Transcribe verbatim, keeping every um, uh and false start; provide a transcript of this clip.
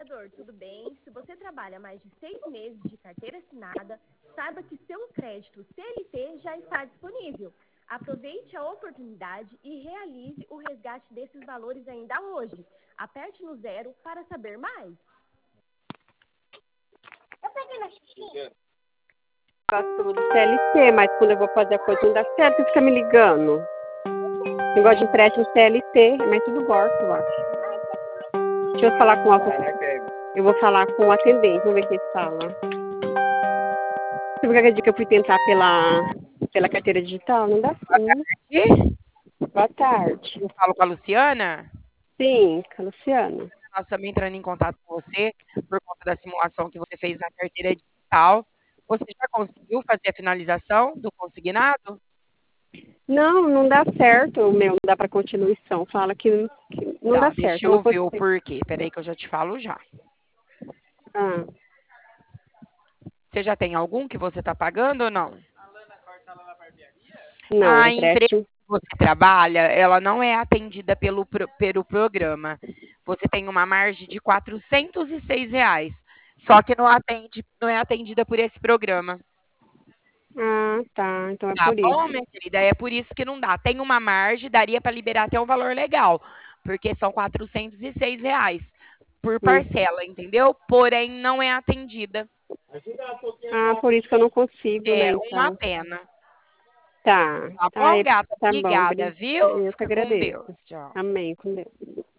colaborador, tudo bem? Se você trabalha mais de seis meses de carteira assinada, saiba que seu crédito C L T já está disponível. Aproveite a oportunidade e realize o resgate desses valores ainda hoje. Aperte no zero para saber mais. Gosto do C L T, mas quando eu vou fazer a coisa não dá certo, fica me ligando. Eu gosto de empréstimo C L T, mas tudo gosto, eu acho. Deixa eu falar com a... Eu vou falar com o atendente, vamos ver o que ele fala. Você viu aquele dia que eu fui tentar pela, pela carteira digital? Não dá sim. E Boa tarde. eu falo com a Luciana. Sim, com a Luciana. Nós estamos entrando em contato com você por conta da simulação que você fez na carteira digital. Você já conseguiu fazer a finalização do consignado? Não, não dá certo o meu, não dá para continuação. Fala que, que não Tá, dá certo. deixa Eu não eu ver o consigo. porquê. Peraí que eu já te falo já. Ah, Você já tem algum que você está pagando ou não? não, A empresa empréstimo. que você trabalha, ela não é atendida pelo, pro- pelo programa. Você tem uma margem de quatrocentos e seis reais. Só que não atende, não é atendida por esse programa. Ah, tá. Então é Tá por bom, isso. minha querida? É por isso que não dá. Tem uma margem, daria para liberar até um valor legal, porque são quatrocentos e seis reais por Hum. parcela, entendeu? Porém, não é atendida. Ah, por isso que eu não consigo, né, É uma então. pena. Tá. Tá Ah, bom, é, gata? tá bom. Obrigada, bri- viu? Eu que Fica com agradeço. Deus. Tchau. Amém. Com Deus.